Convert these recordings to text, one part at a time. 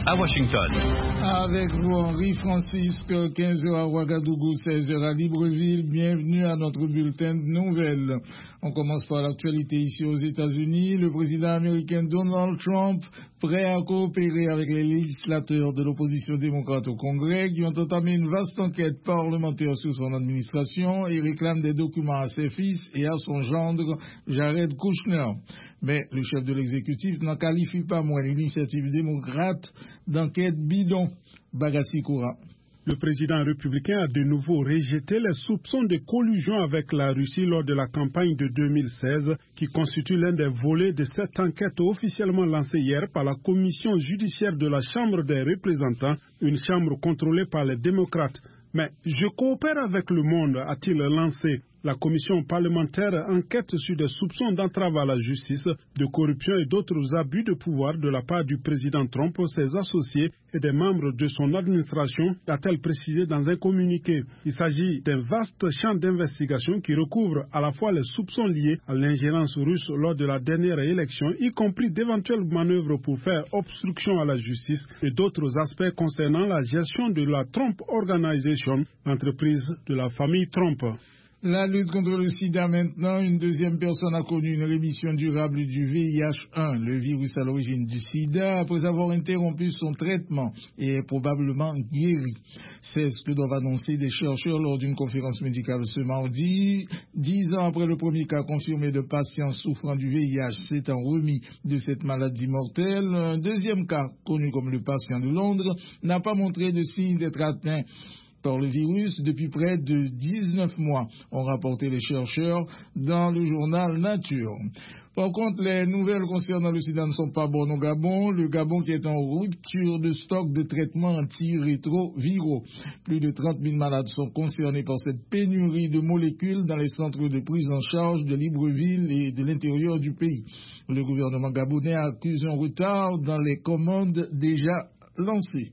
à Washington. Avec vous, Henri Francisque, 15h à Ouagadougou, 16h à Libreville. Bienvenue à notre bulletin de nouvelles. On commence par l'actualité ici aux États-Unis. Le président américain Donald Trump, prêt à coopérer avec les législateurs de l'opposition démocrate au Congrès, qui ont entamé une vaste enquête parlementaire sur son administration et réclament des documents à ses fils et à son gendre, Jared Kushner. Mais le chef de l'exécutif n'en qualifie pas moins l'initiative démocrate d'enquête bidon. Bagassi Koura. Le président républicain a de nouveau rejeté les soupçons de collusion avec la Russie lors de la campagne de 2016, qui constitue l'un des volets de cette enquête officiellement lancée hier par la commission judiciaire de la Chambre des représentants, une chambre contrôlée par les démocrates. Mais je coopère avec le monde, a-t-il lancé. La commission parlementaire enquête sur des soupçons d'entrave à la justice, de corruption et d'autres abus de pouvoir de la part du président Trump, ses associés et des membres de son administration, a-t-elle précisé dans un communiqué. Il s'agit d'un vaste champ d'investigation qui recouvre à la fois les soupçons liés à l'ingérence russe lors de la dernière élection, y compris d'éventuelles manœuvres pour faire obstruction à la justice et d'autres aspects concernant la gestion de la Trump Organization, entreprise de la famille Trump. La lutte contre le sida maintenant, une deuxième personne a connu une rémission durable du VIH1, le virus à l'origine du sida, après avoir interrompu son traitement et est probablement guéri. C'est ce que doivent annoncer des chercheurs lors d'une conférence médicale ce mardi. 10 ans après le premier cas confirmé de patients souffrant du VIH s'étant remis de cette maladie mortelle, un deuxième cas, connu comme le patient de Londres, n'a pas montré de signe d'être atteint par le virus depuis près de 19 mois, ont rapporté les chercheurs dans le journal Nature. Par contre, les nouvelles concernant le sida ne sont pas bonnes au Gabon. Le Gabon qui est en rupture de stock de traitements antirétroviraux. Plus de 30 000 malades sont concernés par cette pénurie de molécules dans les centres de prise en charge de Libreville et de l'intérieur du pays. Le gouvernement gabonais accuse un retard dans les commandes déjà lancées.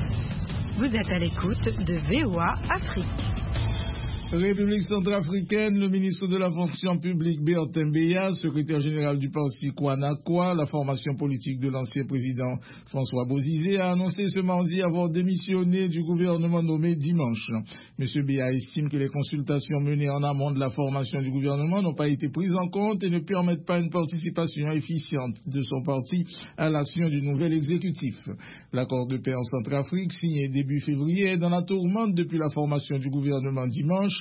Vous êtes à l'écoute de VOA Afrique. République centrafricaine, le ministre de la fonction publique Bertin Beya, secrétaire général du parti Kwanakwa, la formation politique de l'ancien président François Bozizé, a annoncé ce mardi avoir démissionné du gouvernement nommé dimanche. M. Beya estime que les consultations menées en amont de la formation du gouvernement n'ont pas été prises en compte et ne permettent pas une participation efficiente de son parti à l'action du nouvel exécutif. L'accord de paix en Centrafrique, signé début février, est dans la tourmente depuis la formation du gouvernement dimanche.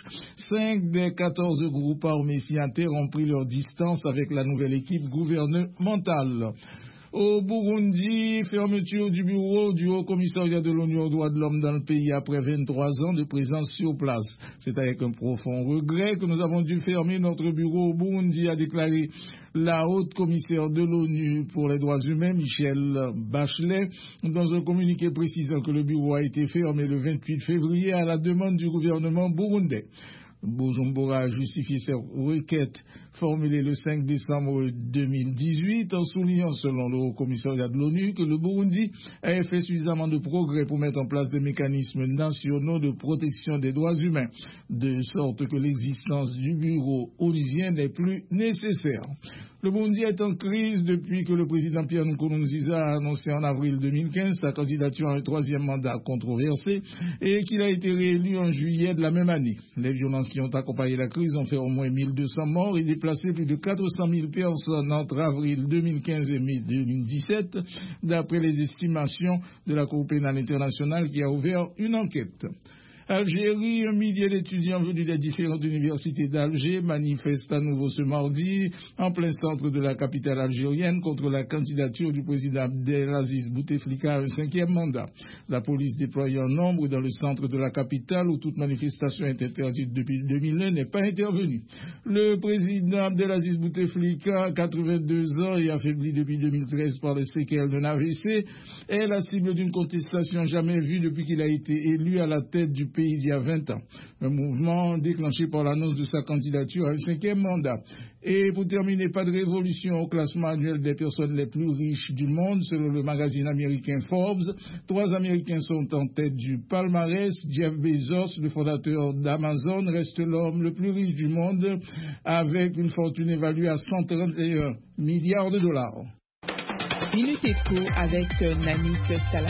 5 des 14 groupes armés signataires ont pris leur distance avec la nouvelle équipe gouvernementale. Au Burundi, fermeture du bureau du Haut-Commissariat de l'ONU aux droits de l'homme dans le pays après 23 ans de présence sur place. C'est avec un profond regret que nous avons dû fermer notre bureau au Burundi, a déclaré la haute commissaire de l'ONU pour les droits humains, Michelle Bachelet, dans un communiqué précisant que le bureau a été fermé le 28 février à la demande du gouvernement burundais. Bujumbura a justifié cette requête formulée le 5 décembre 2018 en soulignant, selon le Haut-Commissariat de l'ONU, que le Burundi a fait suffisamment de progrès pour mettre en place des mécanismes nationaux de protection des droits humains, de sorte que l'existence du bureau onusien n'est plus nécessaire. Le Burundi est en crise depuis que le président Pierre Nkurunziza a annoncé en avril 2015 sa candidature à un troisième mandat controversé et qu'il a été réélu en juillet de la même année. Les violences qui ont accompagné la crise ont fait au moins 1200 morts et déplacé plus de 400 000 personnes entre avril 2015 et mai 2017, d'après les estimations de la Cour pénale internationale qui a ouvert une enquête. Algérie, un millier d'étudiants venus des différentes universités d'Alger manifestent à nouveau ce mardi en plein centre de la capitale algérienne contre la candidature du président Abdelaziz Bouteflika à un 5e mandat. La police déployée en nombre dans le centre de la capitale où toute manifestation est interdite depuis 2001 n'est pas intervenue. Le président Abdelaziz Bouteflika, 82 ans et affaibli depuis 2013 par les séquelles d'un AVC, est la cible d'une contestation jamais vue depuis qu'il a été élu à la tête du pays il y a 20 ans. Un mouvement déclenché par l'annonce de sa candidature à un 5e mandat. Et pour terminer, pas de révolution au classement annuel des personnes les plus riches du monde, selon le magazine américain Forbes. 3 Américains sont en tête du palmarès. Jeff Bezos, le fondateur d'Amazon, reste l'homme le plus riche du monde, avec une fortune évaluée à 131 milliards de dollars. Minute Éco avec Namit Salah.